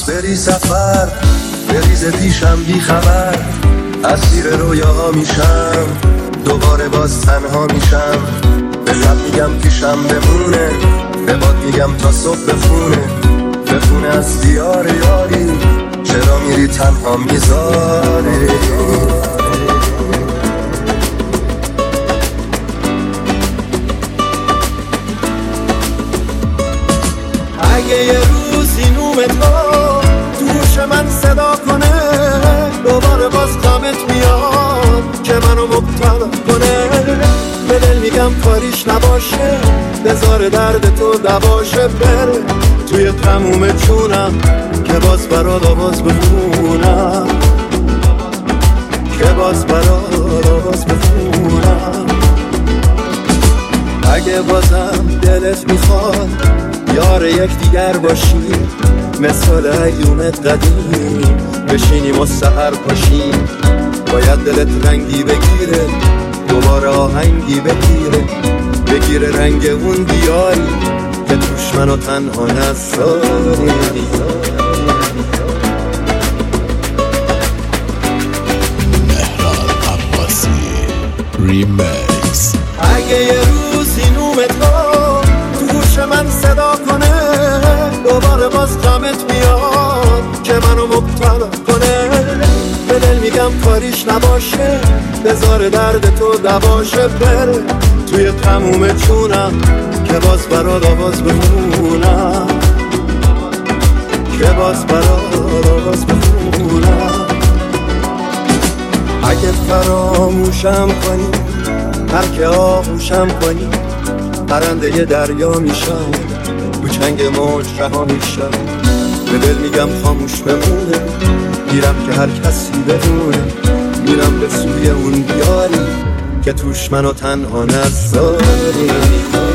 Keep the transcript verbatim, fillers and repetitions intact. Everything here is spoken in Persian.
دوست بری سفر بریز پیشم بی خبر، اسیر رویاها میشم دوباره باز تنها میشم. به لب میگم پیشم بمونه، به باد میگم تا صبح بخونه، بخونه از دیار یاری، چرا میری تنها میذاری. اگه یه روزی نوم تو دوش من صدا کنه، دوباره باز غمت میاد که منو مبتلا کنه. به دل میگم کاریش نباشه، بذار درد تو دواشه، بره توی تموم چونم که باز برات آواز بخونم، که باز برات آواز بخونم. اگه بازم دلت میخواد یار یک دیگر باشیم، مثال ایومت قدیم بشینیم و سحر پاشیم. باید دلت رنگی بگیره، دوباره آهنگی بگیره، بگیره رنگ اون دیاری که توش منو تنها نذاری. مهران عباسی ریمیکس. اگه یه روزی نوم تو گوش من صدا کنه، دوباره باز غمت میاد که منو مبتلا کنه. به دل میگم کاریش نباشه، بذار درد تو دواشه، بره توی تموم چونم که باز برات آواز بخونم، که باز برات آواز بخونم. اگه فراموشم کنی، هر که آغوشم کنی، پرنده ی دریا میشم، تو چنگ موج رها میشم. به دل میگم خاموش بمونه، میرم که هر کسی بدونه، میرم به سوی اون دیاری که توش منو تنها نذاری.